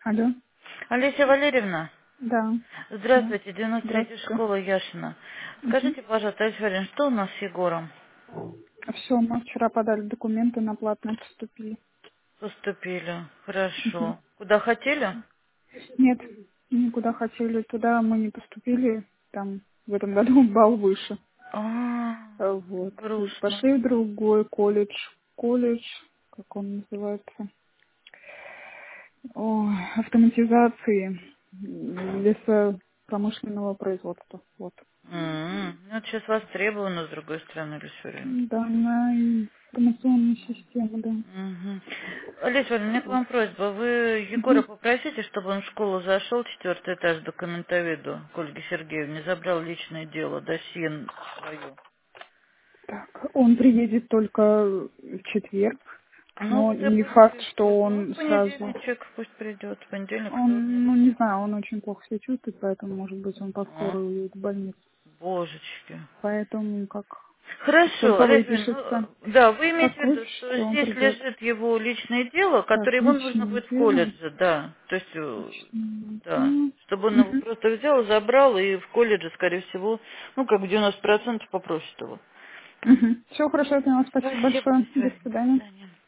Алло. Олеся Валерьевна, Да. Да. здравствуйте, 93-я Здравствуйте. школа Яшина. Угу. Скажите, пожалуйста, Олеся Валерьевна, что у нас с Егором Все, мы вчера подали документы на платное, поступили. поступили? Мгм. Хорошо. Куда хотели? Нет, никуда хотели. Туда мы не поступили. Там в этом году балл выше. А, Вот. И грустно. пошли в другой колледж. Колледж, как он называется? Ой, автоматизации лесопромышленного производства. Вот. Ну, это сейчас востребовано, с другой стороны, Олеся Валерьевна. Да, на информационную систему, да. Мгм. Олеся Валерьевна, у меня к Вот. вам просьба. Вы Егора Мгм. попросите, чтобы он в школу зашел, 4-й этаж, документоведу к Ольге Сергеевне, забрал личное дело, досье свое. Так, он приедет только в четверг, Ну, но вот и не пусть факт, приедет. что Ну, в он сразу... понедельничек пусть придет, в понедельник, вторник. Он, ну, не знаю, он очень плохо себя чувствует, поэтому, может быть, он по А, скорой уедет в больницу. божечки. Поэтому как Хорошо, только Олеся Ивановна, выпишется да, вы имеете в виду, что сокровище, он здесь придет. лежит его личное дело, Так, которое ему нужно личное будет в дело. колледже, да. То есть, Личное да, дело. чтобы он его Угу. просто взял, забрал и в колледже, скорее всего, ну, как бы 90% попросит его. Угу. Все хорошо, я поняла. Спасибо Спасибо, большое. Олеся До Ивановна, до свидания. свидания.